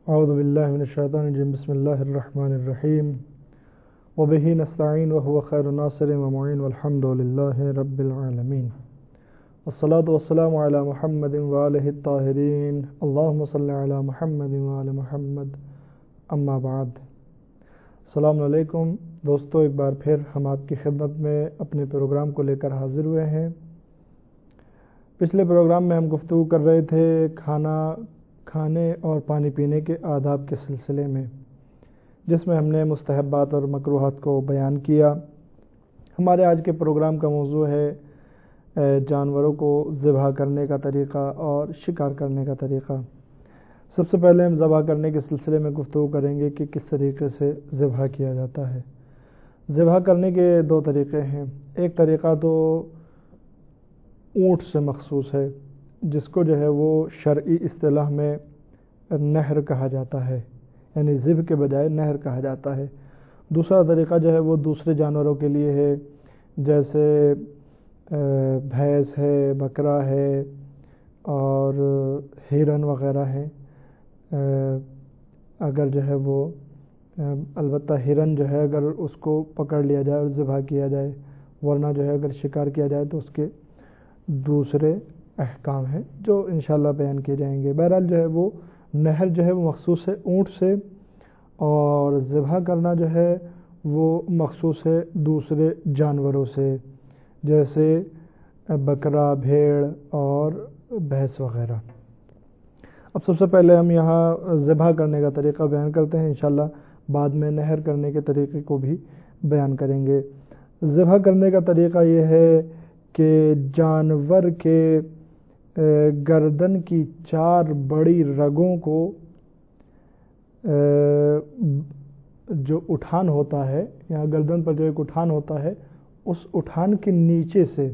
اعوذ باللہ من الشیطان الرجیم بسم اللہ الرحمن الرحیم وبہ نستعین وہو خیر ناصر ومعین والحمد للہ رب العالمین والصلاة والسلام علی محمد وآلہ الطاہرین اللہم صلی علی محمد وآل محمد اما بعد۔ السلام علیکم دوستو، ایک بار پھر ہم آپ کی خدمت میں اپنے پروگرام کو لے کر حاضر ہوئے ہیں۔ پچھلے پروگرام میں ہم گفتگو کر رہے تھے کھانے اور پانی پینے کے آداب کے سلسلے میں، جس میں ہم نے مستحبات اور مکروہات کو بیان کیا۔ ہمارے آج کے پروگرام کا موضوع ہے جانوروں کو ذبح کرنے کا طریقہ اور شکار کرنے کا طریقہ۔ سب سے پہلے ہم ذبح کرنے کے سلسلے میں گفتگو کریں گے کہ کس طریقے سے ذبح کیا جاتا ہے۔ ذبح کرنے کے دو طریقے ہیں۔ ایک طریقہ تو اونٹ سے مخصوص ہے، جس کو جو ہے وہ شرعی اصطلاح میں نہر کہا جاتا ہے، یعنی ذبح کے بجائے نہر کہا جاتا ہے۔ دوسرا طریقہ جو ہے وہ دوسرے جانوروں کے لیے ہے، جیسے بھینس ہے، بکرا ہے اور ہرن وغیرہ ہے۔ اگر جو ہے وہ البتہ ہرن جو ہے اگر اس کو پکڑ لیا جائے اور ذبح کیا جائے، ورنہ جو ہے اگر شکار کیا جائے تو اس کے دوسرے احکام ہیں جو انشاءاللہ بیان کیے جائیں گے۔ بہرحال جو ہے وہ نہر جو ہے وہ مخصوص ہے اونٹ سے، اور ذبح کرنا جو ہے وہ مخصوص ہے دوسرے جانوروں سے، جیسے بکرا، بھیڑ اور بھینس وغیرہ۔ اب سب سے پہلے ہم یہاں ذبح کرنے کا طریقہ بیان کرتے ہیں، انشاءاللہ بعد میں نہر کرنے کے طریقے کو بھی بیان کریں گے۔ ذبح کرنے کا طریقہ یہ ہے کہ جانور کے گردن کی 4 بڑی رگوں کو جو اٹھان ہوتا ہے، یہاں گردن پر جو ایک اٹھان ہوتا ہے، اس اٹھان کے نیچے سے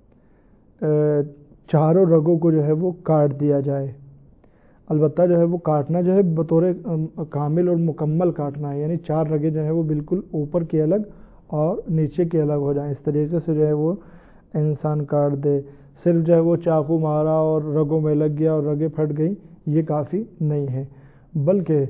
4 رگوں کو جو ہے وہ کاٹ دیا جائے۔ البتہ جو ہے وہ کاٹنا جو ہے بطور کامل اور مکمل کاٹنا ہے، یعنی 4 رگیں جو ہے وہ بالکل اوپر کی الگ اور نیچے کی الگ ہو جائیں۔ اس طریقے سے جو ہے وہ انسان کاٹ دے۔ صرف جو ہے وہ چاقو مارا اور رگوں میں لگ گیا اور رگیں پھٹ گئیں، یہ کافی نہیں ہے، بلکہ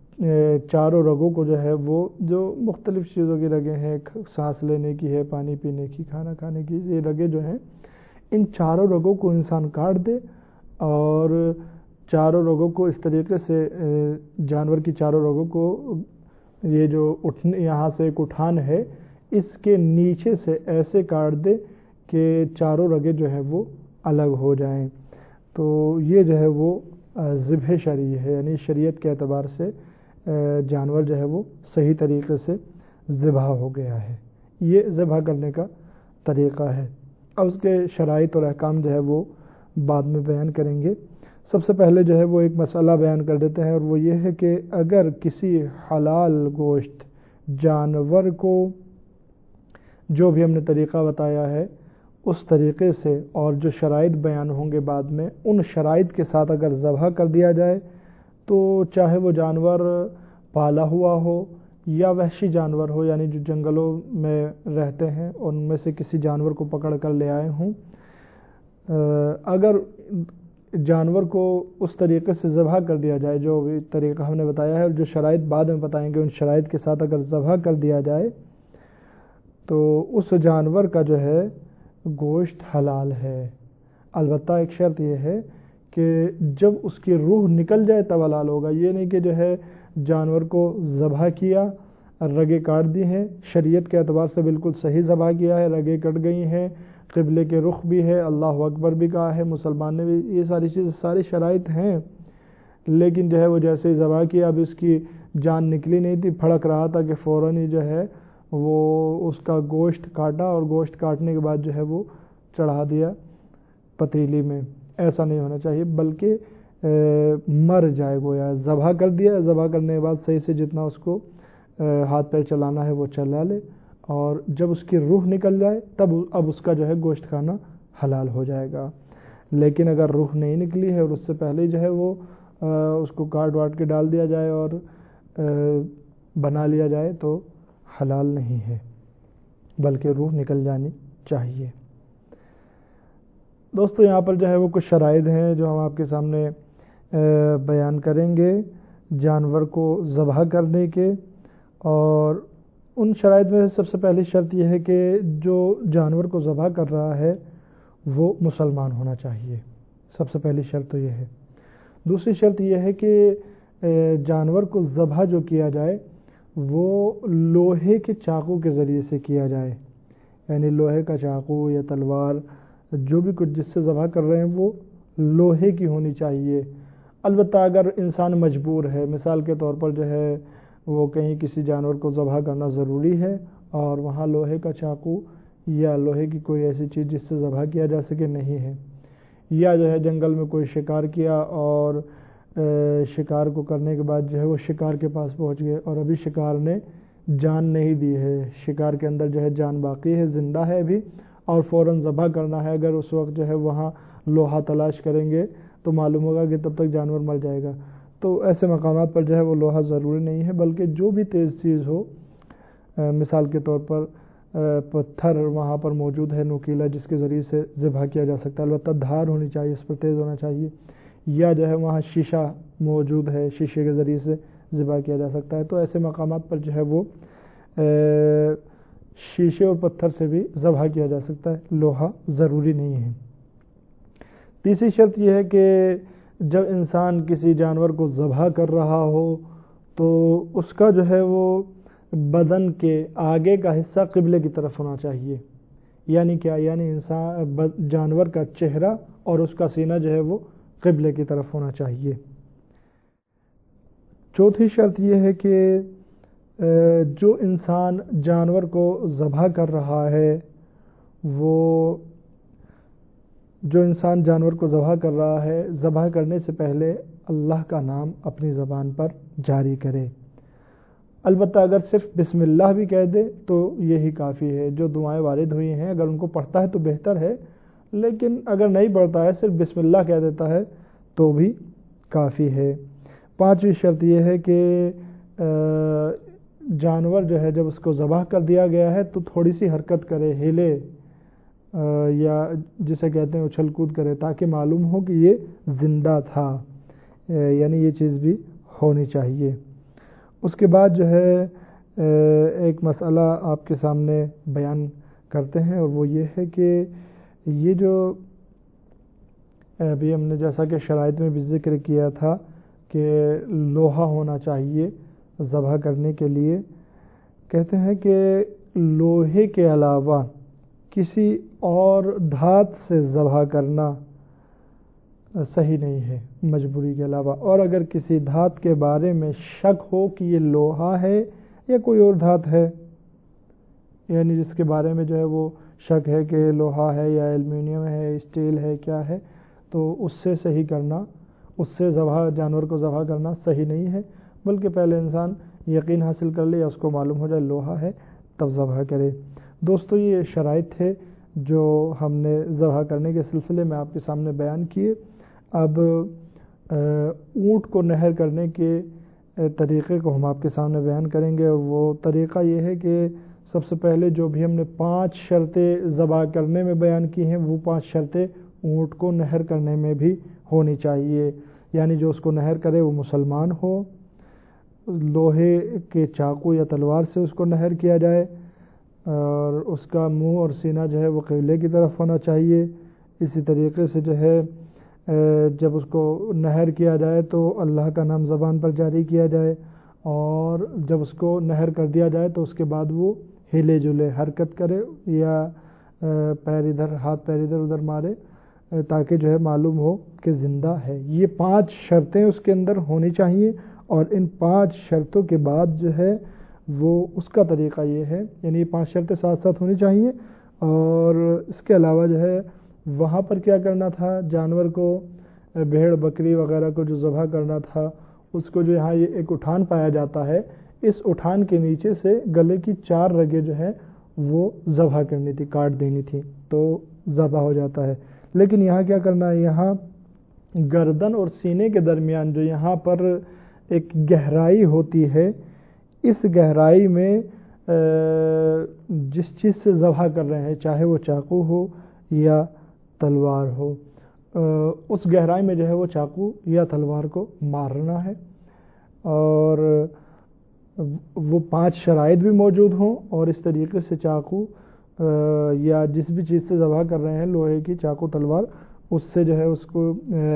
4 رگوں کو جو ہے وہ جو مختلف چیزوں کی رگیں ہیں، سانس لینے کی ہے، پانی پینے کی، کھانا کھانے کی، یہ رگیں جو ہیں ان 4 رگوں کو انسان کاٹ دے، اور 4 رگوں کو اس طریقے سے جانور کی 4 رگوں کو یہ جو یہاں سے ایک اٹھان ہے اس کے نیچے سے ایسے کاٹ دے کہ 4 رگیں جو ہے وہ الگ ہو جائیں۔ تو یہ جو ہے وہ ذبح شرعی ہے، یعنی شریعت کے اعتبار سے جانور جو ہے وہ صحیح طریقے سے ذبح ہو گیا ہے۔ یہ ذبح کرنے کا طریقہ ہے۔ اب اس کے شرائط اور احکام جو ہے وہ بعد میں بیان کریں گے۔ سب سے پہلے جو ہے وہ ایک مسئلہ بیان کر دیتے ہیں، اور وہ یہ ہے کہ اگر کسی حلال گوشت جانور کو جو بھی ہم نے طریقہ بتایا ہے اس طریقے سے، اور جو شرائط بیان ہوں گے بعد میں، ان شرائط کے ساتھ اگر ذبح کر دیا جائے تو چاہے وہ جانور پالا ہوا ہو یا وحشی جانور ہو، یعنی جو جنگلوں میں رہتے ہیں ان میں سے کسی جانور کو پکڑ کر لے آئے ہوں، اگر جانور کو اس طریقے سے ذبح کر دیا جائے جو بھی طریقہ ہم نے بتایا ہے، اور جو شرائط بعد میں بتائیں گے، ان شرائط کے ساتھ اگر ذبح کر دیا جائے تو اس جانور کا جو ہے گوشت حلال ہے۔ البتہ ایک شرط یہ ہے کہ جب اس کی روح نکل جائے تب حلال ہوگا۔ یہ نہیں کہ جو ہے جانور کو ذبح کیا، رگیں کاٹ دی ہیں، شریعت کے اعتبار سے بالکل صحیح ذبح کیا ہے، رگیں کٹ گئی ہیں، قبلے کے رخ بھی ہے، اللہ اکبر بھی کہا ہے، مسلمان نے بھی، یہ ساری چیزیں ساری شرائط ہیں، لیکن جو ہے وہ جیسے ہی ذبح کیا، اب اس کی جان نکلی نہیں تھی، پھڑک رہا تھا کہ فوراً ہی جو ہے وہ اس کا گوشت کاٹا، اور گوشت کاٹنے کے بعد جو ہے وہ چڑھا دیا پتیلی میں۔ ایسا نہیں ہونا چاہیے، بلکہ مر جائے گویا، ذبح کر دیا، ذبح کرنے کے بعد صحیح سے جتنا اس کو ہاتھ پیر چلانا ہے وہ چلا لے، اور جب اس کی روح نکل جائے تب اب اس کا جو ہے گوشت کھانا حلال ہو جائے گا۔ لیکن اگر روح نہیں نکلی ہے اور اس سے پہلے جو ہے وہ اس کو کاٹ واٹ کے ڈال دیا جائے اور بنا لیا جائے تو حلال نہیں ہے، بلکہ روح نکل جانی چاہیے۔ دوستو یہاں پر جو ہے وہ کچھ شرائط ہیں جو ہم آپ کے سامنے بیان کریں گے۔ جانور کو ذبح کرنے کے، اور ان شرائط میں سب سے پہلی شرط یہ ہے کہ جو جانور کو ذبح کر رہا ہے وہ مسلمان ہونا چاہیے، سب سے پہلی شرط تو یہ ہے۔ دوسری شرط یہ ہے کہ جانور کو ذبح جو کیا جائے وہ لوہے کے چاقو کے ذریعے سے کیا جائے، یعنی لوہے کا چاقو یا تلوار جو بھی کچھ جس سے ذبح کر رہے ہیں وہ لوہے کی ہونی چاہیے۔ البتہ اگر انسان مجبور ہے، مثال کے طور پر جو ہے وہ کہیں کسی جانور کو ذبح کرنا ضروری ہے اور وہاں لوہے کا چاقو یا لوہے کی کوئی ایسی چیز جس سے ذبح کیا جا سکے نہیں ہے، یا جو ہے جنگل میں کوئی شکار کیا اور شکار کو کرنے کے بعد جو ہے وہ شکار کے پاس پہنچ گئے اور ابھی شکار نے جان نہیں دی ہے، شکار کے اندر جو ہے جان باقی ہے، زندہ ہے ابھی، اور فوراً ذبح کرنا ہے، اگر اس وقت جو ہے وہاں لوہا تلاش کریں گے تو معلوم ہوگا کہ تب تک جانور مر جائے گا، تو ایسے مقامات پر جو ہے وہ لوہا ضروری نہیں ہے، بلکہ جو بھی تیز چیز ہو، مثال کے طور پر پتھر وہاں پر موجود ہے نوکیلا جس کے ذریعے سے ذبح کیا جا سکتا ہے، البتہ دھار ہونی چاہیے، اس پر تیز ہونا چاہیے، یا جو ہے وہاں شیشہ موجود ہے، شیشے کے ذریعے سے ذبح کیا جا سکتا ہے، تو ایسے مقامات پر جو ہے وہ شیشے اور پتھر سے بھی ذبح کیا جا سکتا ہے، لوہا ضروری نہیں ہے۔ تیسری شرط یہ ہے کہ جب انسان کسی جانور کو ذبح کر رہا ہو تو اس کا جو ہے وہ بدن کے آگے کا حصہ قبلے کی طرف ہونا چاہیے، یعنی کیا؟ یعنی جانور کا چہرہ اور اس کا سینہ جو ہے وہ قبلے کی طرف ہونا چاہیے۔ چوتھی شرط یہ ہے کہ جو انسان جانور کو ذبح کر رہا ہے ذبح کرنے سے پہلے اللہ کا نام اپنی زبان پر جاری کرے، البتہ اگر صرف بسم اللہ بھی کہہ دے تو یہی کافی ہے، جو دعائیں وارد ہوئی ہیں اگر ان کو پڑھتا ہے تو بہتر ہے، لیکن اگر نہیں پڑھتا ہے صرف بسم اللہ کہہ دیتا ہے تو بھی کافی ہے۔ پانچویں شرط یہ ہے کہ جانور جو ہے جب اس کو ذبح کر دیا گیا ہے تو تھوڑی سی حرکت کرے، ہلے، یا جسے کہتے ہیں اچھل کود کرے، تاکہ معلوم ہو کہ یہ زندہ تھا، یعنی یہ چیز بھی ہونی چاہیے۔ اس کے بعد جو ہے ایک مسئلہ آپ کے سامنے بیان کرتے ہیں، اور وہ یہ ہے کہ یہ جو ابھی ہم نے جیسا کہ شرائط میں بھی ذکر کیا تھا کہ لوہا ہونا چاہیے ذبح کرنے کے لیے، کہتے ہیں کہ لوہے کے علاوہ کسی اور دھات سے ذبح کرنا صحیح نہیں ہے مجبوری کے علاوہ، اور اگر کسی دھات کے بارے میں شک ہو کہ یہ لوہا ہے یا کوئی اور دھات ہے، یعنی جس کے بارے میں جو ہے وہ شک ہے کہ لوہا ہے یا ایلومینیم ہے، اسٹیل ہے، کیا ہے، تو اس سے صحیح کرنا، اس سے جانور کو ذبح کرنا صحیح نہیں ہے، بلکہ پہلے انسان یقین حاصل کر لے یا اس کو معلوم ہو جائے لوہا ہے تب ذبح کرے۔ دوستو یہ شرائط تھے جو ہم نے ذبح کرنے کے سلسلے میں آپ کے سامنے بیان کیے۔ اب اونٹ کو نہر کرنے کے طریقے کو ہم آپ کے سامنے بیان کریں گے، اور وہ طریقہ یہ ہے کہ سب سے پہلے جو بھی ہم نے 5 شرطیں ذبح کرنے میں بیان کی ہیں وہ 5 شرطیں اونٹ کو نہر کرنے میں بھی ہونی چاہیے، یعنی جو اس کو نہر کرے وہ مسلمان ہو، لوہے کے چاقو یا تلوار سے اس کو نہر کیا جائے، اور اس کا منہ اور سینہ جو ہے وہ قبلے کی طرف ہونا چاہیے۔ اسی طریقے سے جو ہے جب اس کو نہر کیا جائے تو اللہ کا نام زبان پر جاری کیا جائے، اور جب اس کو نہر کر دیا جائے تو اس کے بعد وہ ہلے جلے، حرکت کرے، یا ہاتھ پیر ادھر ادھر مارے، تاکہ جو ہے معلوم ہو کہ زندہ ہے۔ یہ 5 شرطیں اس کے اندر ہونی چاہیے، اور ان 5 شرطوں کے بعد جو ہے وہ اس کا طریقہ یہ ہے، یعنی یہ 5 شرطیں ساتھ ساتھ ہونی چاہیے، اور اس کے علاوہ جو ہے وہاں پر کیا کرنا تھا، جانور کو، بھیڑ بکری وغیرہ کو جو ذبح کرنا تھا، اس کو جو یہاں یہ ایک اٹھان پایا جاتا ہے، اس اٹھان کے نیچے سے گلے کی 4 رگیں جو ہے وہ ذبح کرنی تھی، کاٹ دینی تھی، تو ذبح ہو جاتا ہے۔ لیکن یہاں کیا کرنا ہے، یہاں گردن اور سینے کے درمیان جو یہاں پر ایک گہرائی ہوتی ہے، اس گہرائی میں جس چیز سے ذبح کر رہے ہیں، چاہے وہ چاقو ہو یا تلوار ہو، اس گہرائی میں جو ہے وہ چاقو یا تلوار کو مارنا ہے، اور وہ 5 شرائط بھی موجود ہوں اور اس طریقے سے چاقو یا جس بھی چیز سے ذبح کر رہے ہیں، لوہے کی چاقو تلوار، اس سے جو ہے اس کو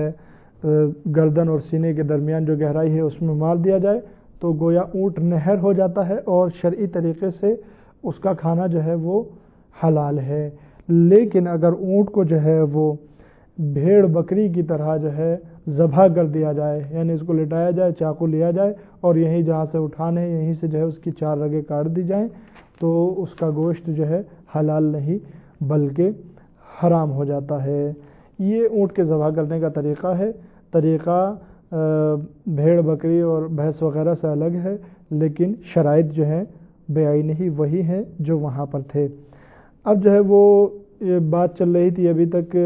گردن اور سینے کے درمیان جو گہرائی ہے اس میں مار دیا جائے تو گویا اونٹ نہر ہو جاتا ہے اور شرعی طریقے سے اس کا کھانا جو ہے وہ حلال ہے۔ لیکن اگر اونٹ کو جو ہے وہ بھیڑ بکری کی طرح جو ہے ذبح کر دیا جائے، یعنی اس کو لٹایا جائے، چاقو لیا جائے اور یہیں جہاں سے اٹھانے ہیں یہیں سے جو ہے اس کی 4 رگیں کاٹ دی جائیں، تو اس کا گوشت جو ہے حلال نہیں بلکہ حرام ہو جاتا ہے۔ یہ اونٹ کے ذبح کرنے کا طریقہ ہے۔ طریقہ بھیڑ بکری اور بھینس وغیرہ سے الگ ہے، لیکن شرائط جو ہیں بیعینہ ہی وہی ہیں جو وہاں پر تھے۔ اب جو ہے وہ یہ بات چل رہی تھی ابھی تک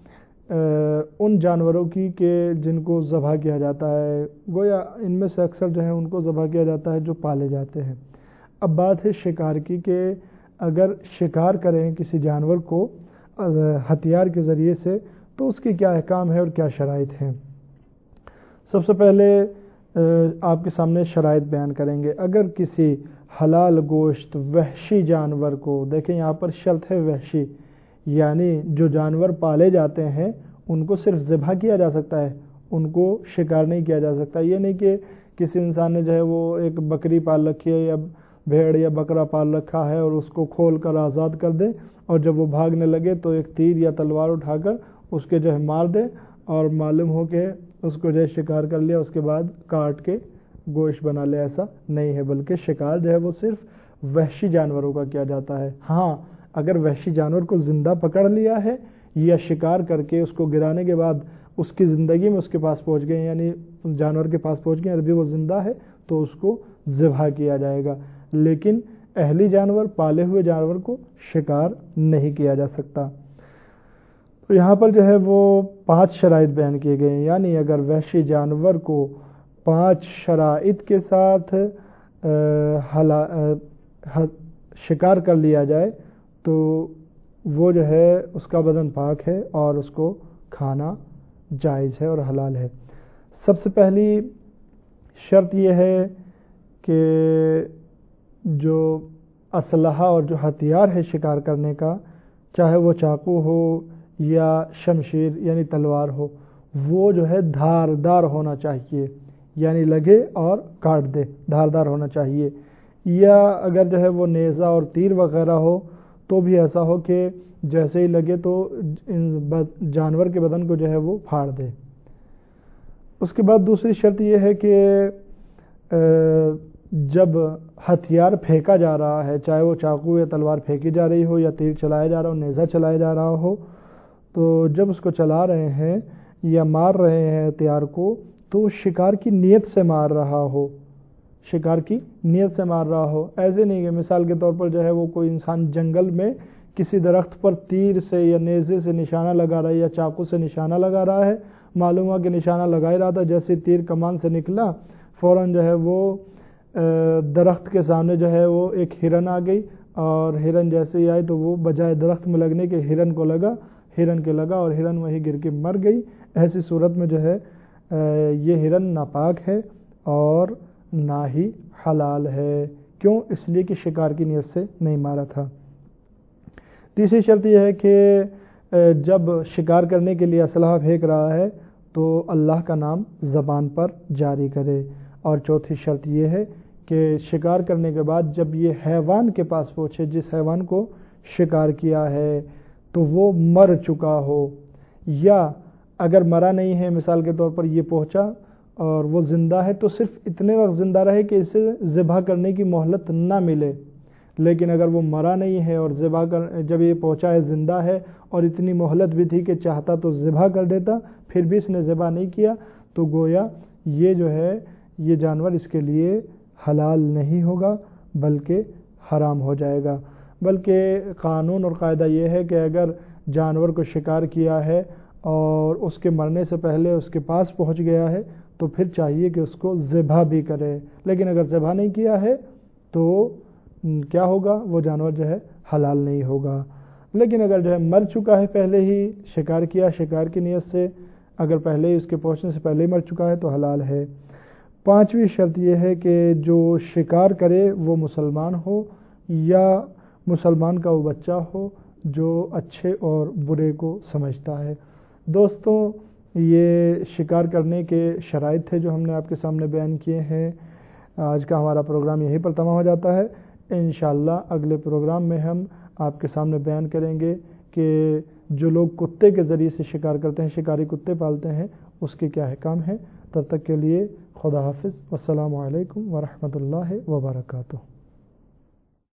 ان جانوروں کی کہ جن کو ذبح کیا جاتا ہے، گویا ان میں سے اکثر جو ہے ان کو ذبح کیا جاتا ہے جو پالے جاتے ہیں۔ اب بات ہے شکار کی کہ اگر شکار کریں کسی جانور کو ہتھیار کے ذریعے سے تو اس کی کیا احکام ہے اور کیا شرائط ہیں۔ سب سے پہلے آپ کے سامنے شرائط بیان کریں گے۔ اگر کسی حلال گوشت وحشی جانور کو، دیکھیں یہاں پر شرط ہے وحشی، یعنی جو جانور پالے جاتے ہیں ان کو صرف ذبح کیا جا سکتا ہے، ان کو شکار نہیں کیا جا سکتا۔ یہ نہیں کہ کسی انسان نے جو ہے وہ ایک بکری پال رکھی ہے یا بھیڑ یا بکرا پال رکھا ہے اور اس کو کھول کر آزاد کر دے اور جب وہ بھاگنے لگے تو ایک تیر یا تلوار اٹھا کر اس کے جو ہے مار دے اور معلوم ہو کہ اس کو جو ہے شکار کر لیا، اس کے بعد کاٹ کے گوشت بنا لے، ایسا نہیں ہے، بلکہ شکار جو ہے وہ صرف وحشی جانوروں کا کیا جاتا ہے۔ ہاں اگر وحشی جانور کو زندہ پکڑ لیا ہے یا شکار کر کے اس کو گرانے کے بعد اس کی زندگی میں اس کے پاس پہنچ گئے، یعنی جانور کے پاس پہنچ گئے اور ابھی وہ زندہ ہے تو اس کو ذبح کیا جائے گا، لیکن اہلی جانور، پالے ہوئے جانور کو شکار نہیں کیا جا سکتا۔ تو یہاں پر جو ہے وہ 5 شرائط بیان کیے گئے ہیں، یعنی اگر وحشی جانور کو 5 شرائط کے ساتھ شکار کر لیا جائے تو وہ جو ہے اس کا بدن پاک ہے اور اس کو کھانا جائز ہے اور حلال ہے۔ سب سے پہلی شرط یہ ہے کہ جو اسلحہ اور جو ہتھیار ہے شکار کرنے کا، چاہے وہ چاقو ہو یا شمشیر یعنی تلوار ہو، وہ جو ہے دھاردار ہونا چاہیے، یعنی لگے اور کاٹ دے، دھاردار ہونا چاہیے۔ یا اگر جو ہے وہ نیزہ اور تیر وغیرہ ہو تو بھی ایسا ہو کہ جیسے ہی لگے تو جانور کے بدن کو جو ہے وہ پھاڑ دے۔ اس کے بعد دوسری شرط یہ ہے کہ جب ہتھیار پھینکا جا رہا ہے، چاہے وہ چاقو یا تلوار پھینکی جا رہی ہو یا تیر چلایا جا رہا ہو، نیزہ چلایا جا رہا ہو، تو جب اس کو چلا رہے ہیں یا مار رہے ہیں ہتھیار کو تو شکار کی نیت سے مار رہا ہو، شکار کی نیت سے مار رہا ہو۔ ایسے نہیں کہ مثال کے طور پر جو ہے وہ کوئی انسان جنگل میں کسی درخت پر تیر سے یا نیزے سے نشانہ لگا رہا ہے یا چاقو سے نشانہ لگا رہا ہے، معلوم ہوا کہ نشانہ لگا ہی رہا تھا، جیسے تیر کمان سے نکلا فوراً جو ہے وہ درخت کے سامنے جو ہے وہ ایک ہرن آ گئی اور ہرن جیسے ہی آئی تو وہ بجائے درخت میں لگنے کے ہرن کے لگا اور ہرن وہیں گر کے مر گئی۔ ایسی صورت میں جو ہے یہ ہرن ناپاک ہے اور نہ ہی حلال ہے۔ کیوں؟ اس لیے کہ شکار کی نیت سے نہیں مارا تھا۔ تیسری شرط یہ ہے کہ جب شکار کرنے کے لیے اسلحہ پھینک رہا ہے تو اللہ کا نام زبان پر جاری کرے۔ اور چوتھی شرط یہ ہے کہ شکار کرنے کے بعد جب یہ حیوان کے پاس پہنچے، جس حیوان کو شکار کیا ہے، تو وہ مر چکا ہو، یا اگر مرا نہیں ہے مثال کے طور پر یہ پہنچا اور وہ زندہ ہے تو صرف اتنے وقت زندہ رہے کہ اسے ذبح کرنے کی مہلت نہ ملے۔ لیکن اگر وہ مرا نہیں ہے اور جب یہ پہنچا ہے زندہ ہے اور اتنی مہلت بھی تھی کہ چاہتا تو ذبح کر دیتا، پھر بھی اس نے ذبح نہیں کیا، تو گویا یہ جو ہے یہ جانور اس کے لیے حلال نہیں ہوگا بلکہ حرام ہو جائے گا۔ بلکہ قانون اور قاعدہ یہ ہے کہ اگر جانور کو شکار کیا ہے اور اس کے مرنے سے پہلے اس کے پاس پہنچ گیا ہے تو پھر چاہیے کہ اس کو ذبح بھی کرے، لیکن اگر ذبح نہیں کیا ہے تو کیا ہوگا؟ وہ جانور جو ہے حلال نہیں ہوگا۔ لیکن اگر جو ہے مر چکا ہے پہلے ہی شکار کیا، شکار کی نیت سے، اگر پہلے ہی اس کے پہنچنے سے پہلے ہی مر چکا ہے تو حلال ہے۔ 5ویں شرط یہ ہے کہ جو شکار کرے وہ مسلمان ہو یا مسلمان کا وہ بچہ ہو جو اچھے اور برے کو سمجھتا ہے۔ دوستوں، یہ شکار کرنے کے شرائط تھے جو ہم نے آپ کے سامنے بیان کیے ہیں۔ آج کا ہمارا پروگرام یہیں پر تمام ہو جاتا ہے۔ انشاءاللہ اگلے پروگرام میں ہم آپ کے سامنے بیان کریں گے کہ جو لوگ کتے کے ذریعے سے شکار کرتے ہیں، شکاری کتے پالتے ہیں، اس کے کیا احکام ہیں۔ تب تک کے لیے خدا حافظ، والسلام علیکم ورحمۃ اللہ وبرکاتہ۔